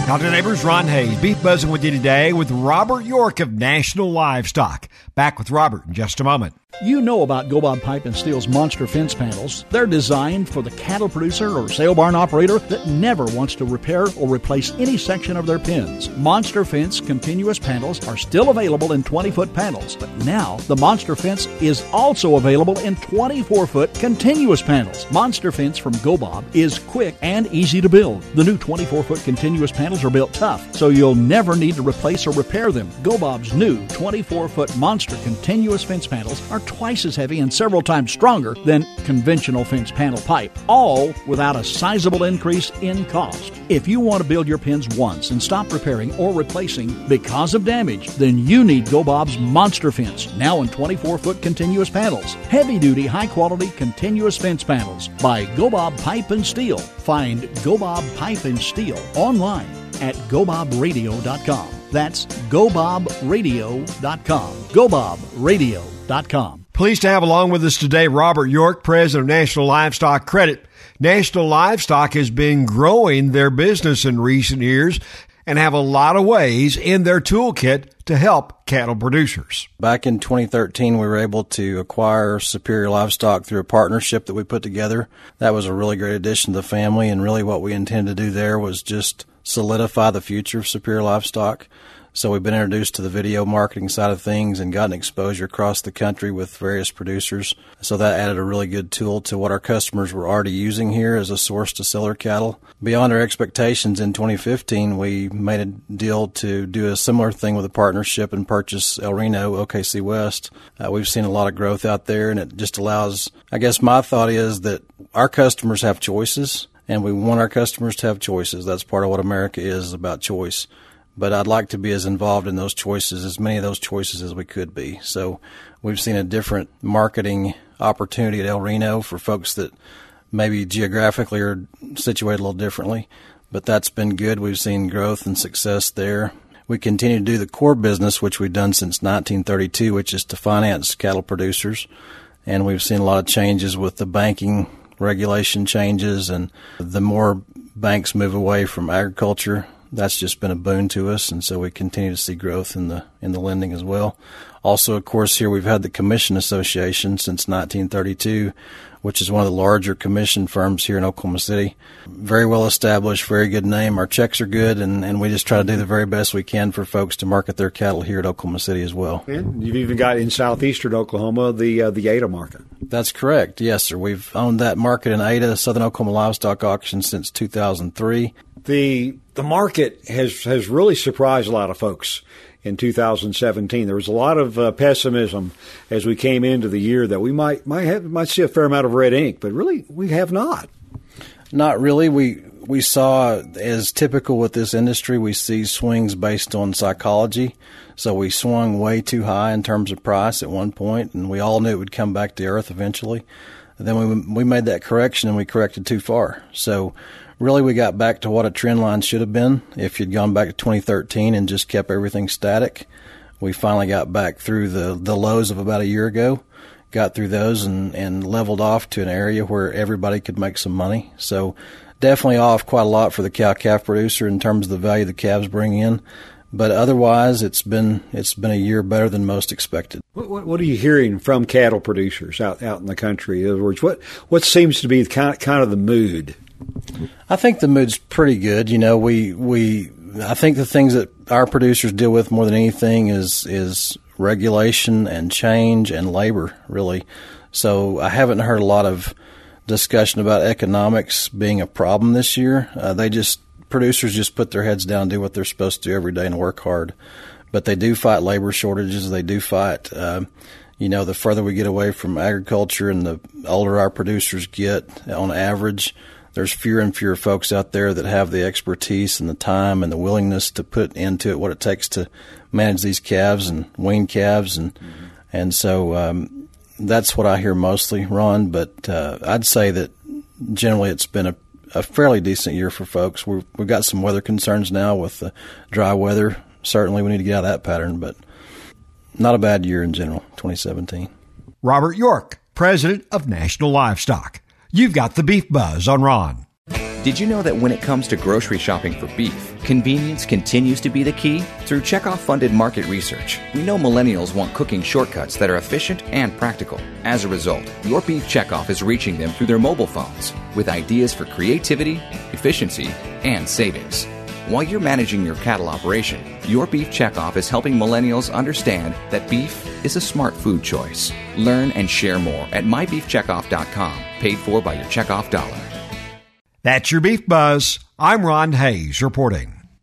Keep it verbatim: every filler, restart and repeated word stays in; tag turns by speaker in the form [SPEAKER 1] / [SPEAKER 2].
[SPEAKER 1] Howdy neighbors, Ron Hayes, Beef Buzzing with you today with Robert York of National Livestock. Back with Robert in just a moment.
[SPEAKER 2] You know about Gobob Pipe and Steel's monster fence panels. They're designed for the cattle producer or sale barn operator that never wants to repair or replace any section of their pens. Monster Fence continuous panels are still available in twenty-foot panels, but now the Monster Fence is also available in twenty-four foot continuous panels. Monster Fence from Gobob is quick and easy to build. The new twenty-four foot continuous panels are built tough, so you'll never need to replace or repair them. Gobob's new twenty-four foot monster continuous fence panels are twice as heavy and several times stronger than conventional fence panel pipe, all without a sizable increase in cost. If you want to build your pens once and stop repairing or replacing because of damage, then you need Gobob's Monster Fence, now in twenty-four foot continuous panels. Heavy-duty, high-quality continuous fence panels by Gobob Pipe and Steel. Find Gobob Pipe and Steel online at gobob radio dot com. That's gobob radio dot com. gobob radio dot com.
[SPEAKER 1] Pleased to have along with us today Robert York, President of National Livestock Credit. National Livestock has been growing their business in recent years and have a lot of ways in their toolkit to help cattle producers.
[SPEAKER 3] Back in twenty thirteen, we were able to acquire Superior Livestock through a partnership that we put together. That was a really great addition to the family, and really what we intended to do there was just solidify the future of Superior Livestock. So we've been introduced to the video marketing side of things and gotten exposure across the country with various producers. So that added a really good tool to what our customers were already using here as a source to sell their cattle. Beyond our expectations, in twenty fifteen, we made a deal to do a similar thing with a partnership and purchase El Reno, O K C West. Uh, we've seen a lot of growth out there, and it just allows, I guess my thought is that our customers have choices, and we want our customers to have choices. That's part of what America is, about choice. But I'd like to be as involved in those choices, as many of those choices as we could be. So we've seen a different marketing opportunity at El Reno for folks that maybe geographically are situated a little differently. But that's been good. We've seen growth and success there. We continue to do the core business, which we've done since nineteen thirty-two, which is to finance cattle producers. And we've seen a lot of changes with the banking regulation changes, and the more banks move away from agriculture, that's just been a boon to us, and so we continue to see growth in the in the lending as well. Also, of course, here we've had the Commission Association since nineteen thirty-two, which is one of the larger commission firms here in Oklahoma City. Very well established, very good name. Our checks are good, and, and we just try to do the very best we can for folks to market their cattle here at Oklahoma City as well.
[SPEAKER 4] And you've even got in southeastern Oklahoma the uh, the Ada market.
[SPEAKER 3] That's correct. Yes, sir. We've owned that market in Ada, Southern Oklahoma Livestock Auction, since two thousand three.
[SPEAKER 4] The the market has, has really surprised a lot of folks in two thousand seventeen. There was a lot of uh, pessimism as we came into the year that we might might have might see a fair amount of red ink, but really we have not.
[SPEAKER 3] Not really. We we saw, as typical with this industry, we see swings based on psychology. So we swung way too high in terms of price at one point, and we all knew it would come back to earth eventually. And then we we made that correction, and we corrected too far. So really, we got back to what a trend line should have been. If you'd gone back to twenty thirteen and just kept everything static, we finally got back through the, the lows of about a year ago, got through those and, and leveled off to an area where everybody could make some money. So definitely off quite a lot for the cow-calf producer in terms of the value the calves bring in. But otherwise, it's been it's been a year better than most expected.
[SPEAKER 4] What, what, what are you hearing from cattle producers out, out in the country? In other words, what, what seems to be kind, kind of the mood?
[SPEAKER 3] I think the mood's pretty good. You know, we we I think the things that our producers deal with more than anything is is regulation and change and labor, really. So I haven't heard a lot of discussion about economics being a problem this year. Uh, they just producers just put their heads down, do what they're supposed to do every day, and work hard. But they do fight labor shortages. They do fight. Uh, you know, the further we get away from agriculture and the older our producers get, on average, there's fewer and fewer folks out there that have the expertise and the time and the willingness to put into it what it takes to manage these calves and wean calves. And mm-hmm. and so um, that's what I hear mostly, Ron. But uh, I'd say that generally it's been a, a fairly decent year for folks. We've, we've got some weather concerns now with the dry weather. Certainly we need to get out of that pattern, but not a bad year in general, twenty seventeen.
[SPEAKER 1] Robert York, President of National Livestock. You've got the Beef Buzz on Ron.
[SPEAKER 5] Did you know that when it comes to grocery shopping for beef, convenience continues to be the key? Through Checkoff-funded market research, we know millennials want cooking shortcuts that are efficient and practical. As a result, Your Beef Checkoff is reaching them through their mobile phones with ideas for creativity, efficiency, and savings. While you're managing your cattle operation, Your Beef Checkoff is helping millennials understand that beef is a smart food choice. Learn and share more at my beef checkoff dot com, paid for by your checkoff dollar.
[SPEAKER 1] That's your Beef Buzz. I'm Ron Hayes reporting.